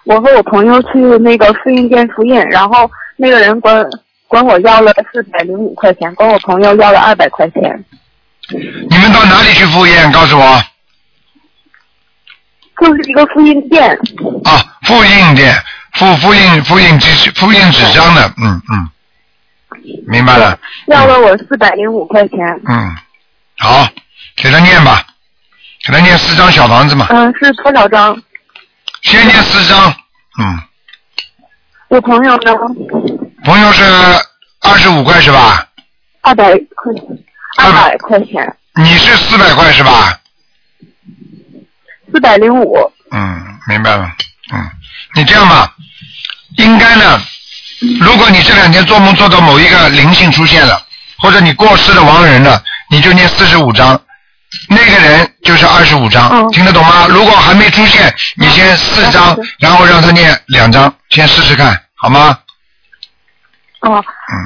我和我朋友去那个复印店复印，然后那个人管我要了405块钱，管我朋友要了200块钱。 你们到哪里去复印？告诉我。 就是一个复印店。 啊，复印店，复印纸张的，明白了。 要了我405块钱。 好，给他念吧，给他念4张小房子嘛。 是多少张？ 先念4张。 我朋友呢？ 朋友是25块是吧 ？200块钱。 你是400块是吧 ？405。 明白了。你这样吧，应该呢，如果你这2天做梦做到某一个灵性出现了，或者你过世的亡人了，你就念45张，那个人就是25张，听得懂吗？如果还没出现，你先4张，然后让他念2张，先试试看，好吗？